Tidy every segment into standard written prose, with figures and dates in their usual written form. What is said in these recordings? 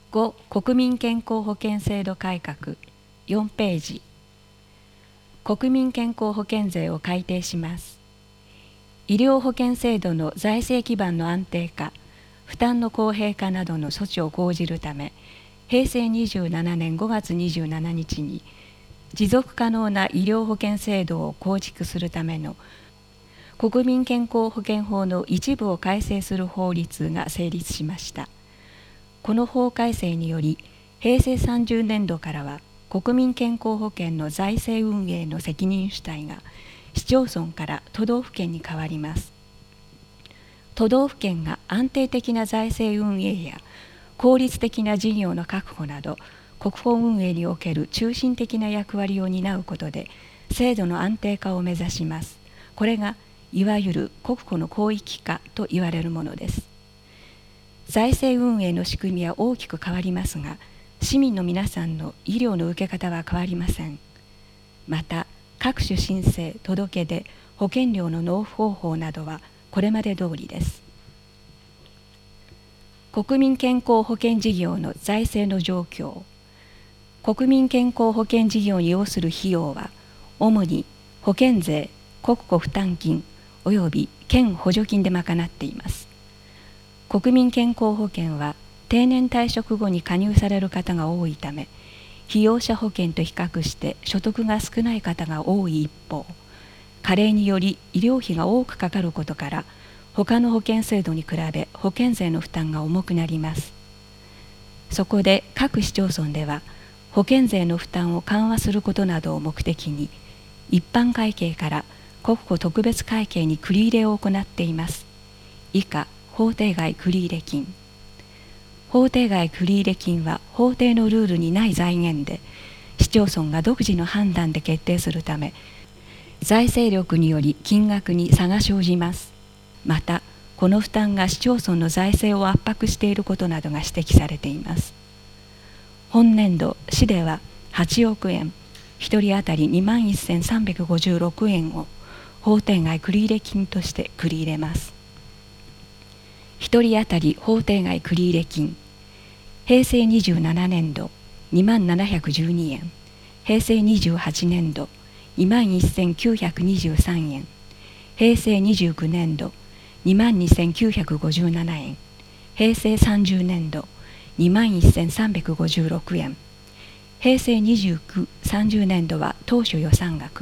5国民健康保険制度改革4ページ。国民健康保険税を改定します。医療保険制度の財政基盤の安定化、負担の公平化などの措置を講じるため、平成27年5月27日に持続可能な医療保険制度を構築するための国民健康保険法の一部を改正する法律が成立しました。この法改正により、平成30年度からは国民健康保険の財政運営の責任主体が市町村から都道府県に変わります。都道府県が安定的な財政運営や効率的な事業の確保など、国保運営における中心的な役割を担うことで、制度の安定化を目指します。これがいわゆる国保の広域化と言われるものです。財政運営の仕組みは大きく変わりますが、市民の皆さんの医療の受け方は変わりません。また、各種申請・届け出、保険料の納付方法などはこれまで通りです。国民健康保険事業の財政の状況。国民健康保険事業に要する費用は、主に保険税、国庫負担金および県補助金で賄っています。国民健康保険は定年退職後に加入される方が多いため、被用者保険と比較して所得が少ない方が多い一方、加齢により医療費が多くかかることから、他の保険制度に比べ保険税の負担が重くなります。そこで各市町村では、保険税の負担を緩和することなどを目的に、一般会計から国庫特別会計に繰り入れを行っています。以下、法定外繰入金。法定外繰入金は法定のルールにない財源で、市町村が独自の判断で決定するため、財政力により金額に差が生じます。また、この負担が市町村の財政を圧迫していることなどが指摘されています。本年度、市では8億円、1人当たり21,356円を法定外繰入金として繰り入れます。1人当たり法定外繰入金、平成27年度21,712円、平成28年度21,923円、平成29年度22,957円、平成30年度21,356円、平成29、30年度は当初予算額。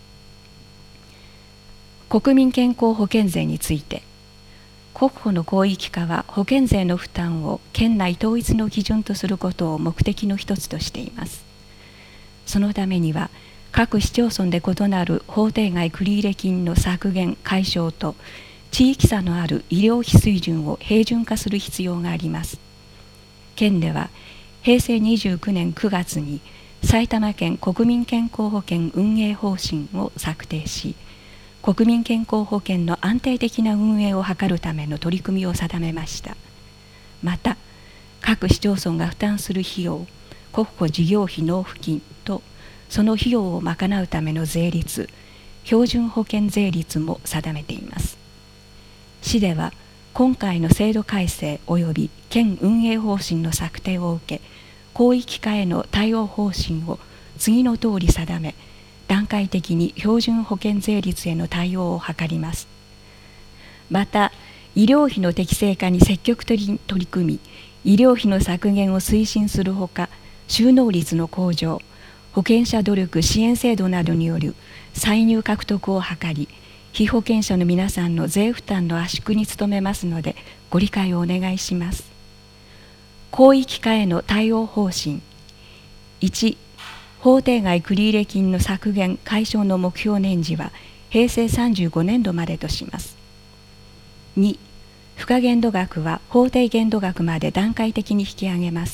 国民健康保険税について、国保の広域化は保険税の負担を県内統一の基準とすることを目的の一つとしています。そのためには、各市町村で異なる法定外繰入金の削減・解消と、地域差のある医療費水準を平準化する必要があります。県では、平成29年9月に埼玉県国民健康保険運営方針を策定し、国民健康保険の安定的な運営を図るための取り組みを定めました。また、各市町村が負担する費用、国庫事業費納付金と、その費用を賄うための税率、標準保険税率も定めています。市では、今回の制度改正及び県運営方針の策定を受け、広域化への対応方針を次の通り定め、段階的に標準保険税率への対応を図ります。また、医療費の適正化に積極的に取り組み、医療費の削減を推進するほか、収納率の向上、保険者努力支援制度などによる歳入獲得を図り、被保険者の皆さんの税負担の圧縮に努めますので、ご理解をお願いします。広域化への対応方針。1、法定外繰入金の削減・解消の目標年次は平成35年度までとします。2、賦課限度額は法定限度額まで段階的に引き上げます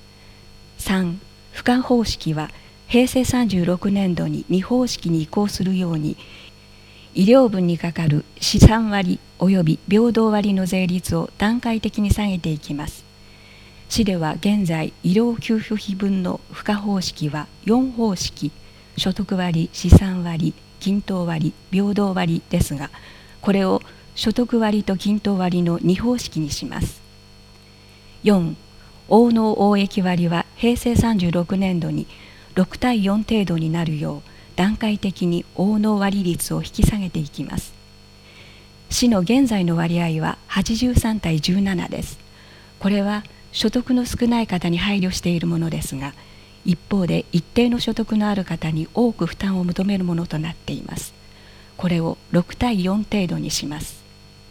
。3、賦課方式は平成36年度に2方式に移行するように、医療分にかかる資産割及び平等割の税率を段階的に下げていきます。市では現在、医療給付費分の賦課方式は4方式、所得割、資産割、均等割、平等割ですが、これを所得割と均等割の2方式にします。4、 応納応益割は平成36年度に6対4程度になるよう段階的に応納割率を引き下げていきます。市の現在の割合は83対17です。これは所得の少ない方に配慮しているものですが、一方で一定の所得のある方に多く負担を求めるものとなっています。これを6対4程度にします。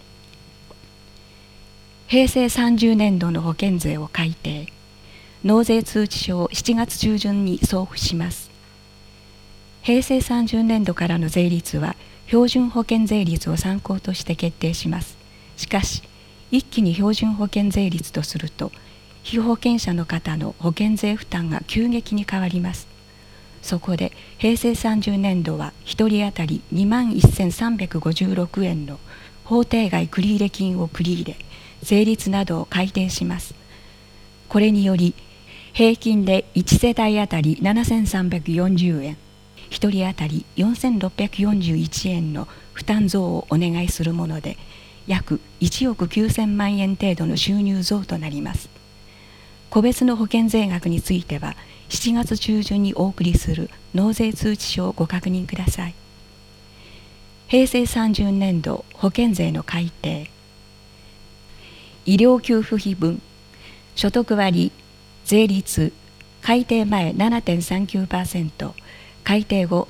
平成30年度の保険税を改定。納税通知書を7月中旬に送付します。平成30年度からの税率は標準保険税率を参考として決定します。しかし、一気に標準保険税率とすると、被保険者の方の保険税負担が急激に変わります。そこで平成30年度は1人当たり21,356円の法定外繰入金を繰り入れ、税率などを改定します。これにより、平均で1世帯当たり7,340円、1人当たり4,641円の負担増をお願いするもので、約1億9,000万円程度の収入増となります。個別の保険税額については、7月中旬にお送りする納税通知書をご確認ください。平成30年度保険税の改定。医療給付費分、所得割、税率、改定前 7.39%、改定後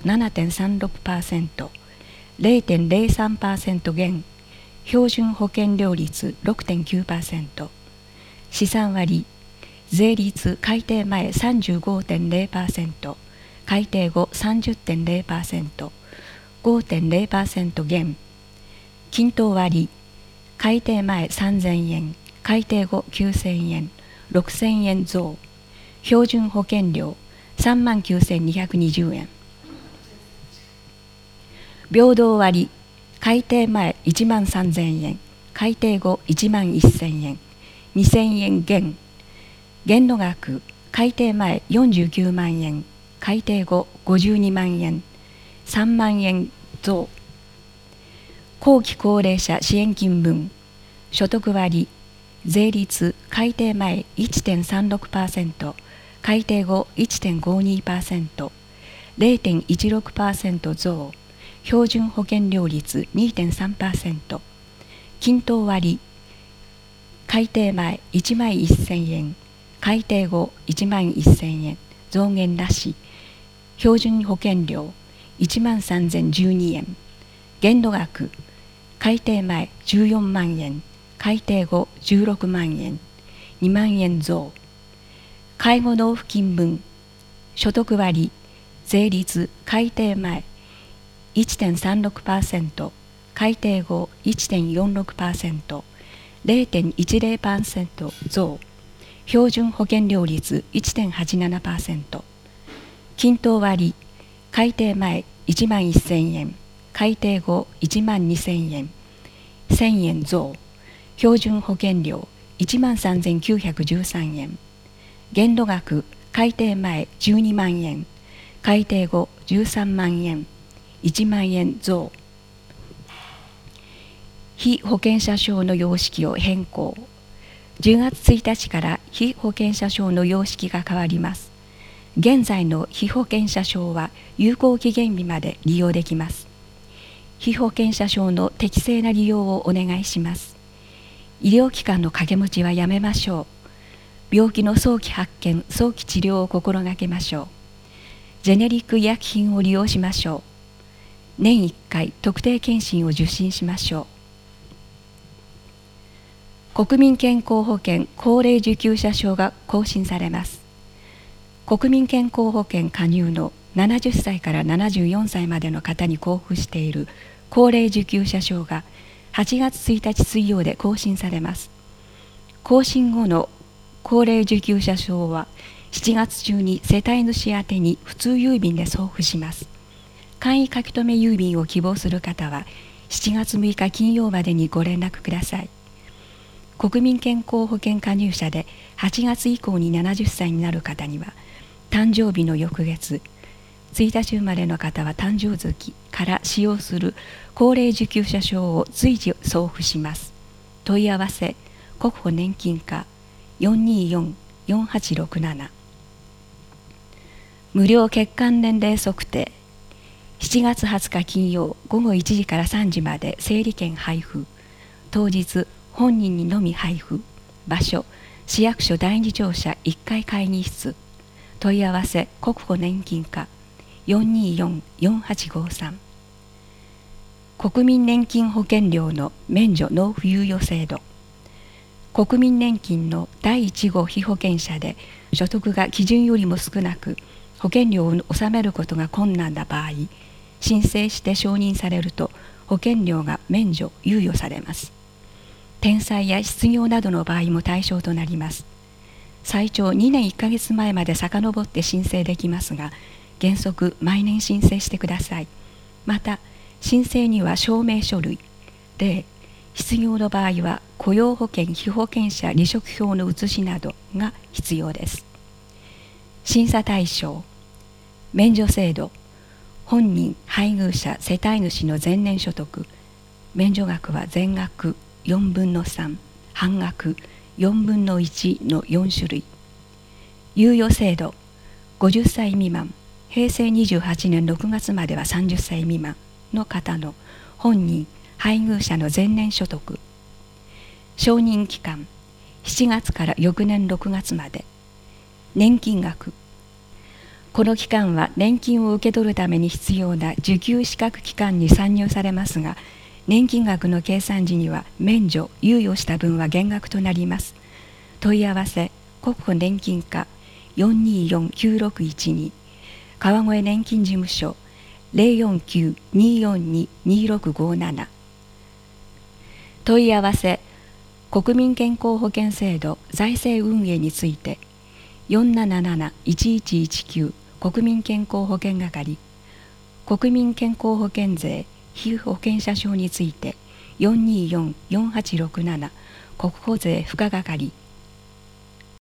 7.36%、0.03% 減、標準保険料率 6.9%、資産割、税率改定前 35.0%、改定後 30.0%、5.0% 減、均等割、改定前3,000円、改定後9,000円、6,000円増、標準保険料39,220円。平等割、改定前13,000円、改定後11,000円、2,000円減、限度額、改定前49万円、改定後52万円、3万円増。後期高齢者支援金分、所得割、税率、改定前 1.36%、改定後 1.52%、0.16% 増、標準保険料率 2.3%、均等割、改定前11,000円、改定後11,000円、増減なし、標準保険料13,012円、限度額、改定前14万円、改定後16万円、2万円増、介護納付金分、所得割、税率、改定前 1.36%、改定後 1.46%、0.10% 増、標準保険料率 1.87%、均等割、改定前11,000円、改定後12,000円、1,000円増、標準保険料13,913円、限度額、改定前12万円、改定後13万円、1万円増。被保険者証の様式を変更。10月1日から被保険者証の様式が変わります。現在の被保険者証は有効期限日まで利用できます。被保険者証の適正な利用をお願いします。医療機関の掛け持ちはやめましょう。病気の早期発見、早期治療を心がけましょう。ジェネリック医薬品を利用しましょう。年1回特定健診を受診しましょう。国民健康保険高齢受給者証が更新されます。国民健康保険加入の70歳から74歳までの方に交付している高齢受給者証が8月1日水曜で更新されます。更新後の高齢受給者証は7月中に世帯主宛てに普通郵便で送付します。簡易書留郵便を希望する方は7月6日金曜までにご連絡ください。国民健康保険加入者で8月以降に70歳になる方には、誕生日の翌月、1日生まれの方は誕生月から使用する高齢受給者証を随時送付します。問い合わせ、国保年金課 4867無料血管年齢測定7月20日金曜午後1時から3時まで整理券配布当日本人にのみ配布場所市役所第二庁舎1階会議室問い合わせ国保年金課 424-4853 国民年金保険料の免除納付猶予制度国民年金の第1号被保険者で所得が基準よりも少なく保険料を納めることが困難な場合申請して承認されると保険料が免除猶予されます。転載や失業などの場合も対象となります。最長2年1ヶ月前まで遡って申請できますが原則毎年申請してください。また申請には証明書類例失業の場合は雇用保険被保険者離職票の写しなどが必要です。審査対象免除制度本人配偶者世帯主の前年所得免除額は全額4分の3半額4分の1の4種類猶予制度50歳未満平成28年6月までは30歳未満の方の本人配偶者の前年所得承認期間7月から翌年6月まで年金額この期間は年金を受け取るために必要な受給資格期間に算入されますが年金額の計算時には免除猶予した分は減額となります。問い合わせ国保年金課 424-9612 川越年金事務所 049-242-2657 問い合わせ国民健康保険制度財政運営について 477-1119 国民健康保険係国民健康保険税被保険者証について 424-4867 国保税付加係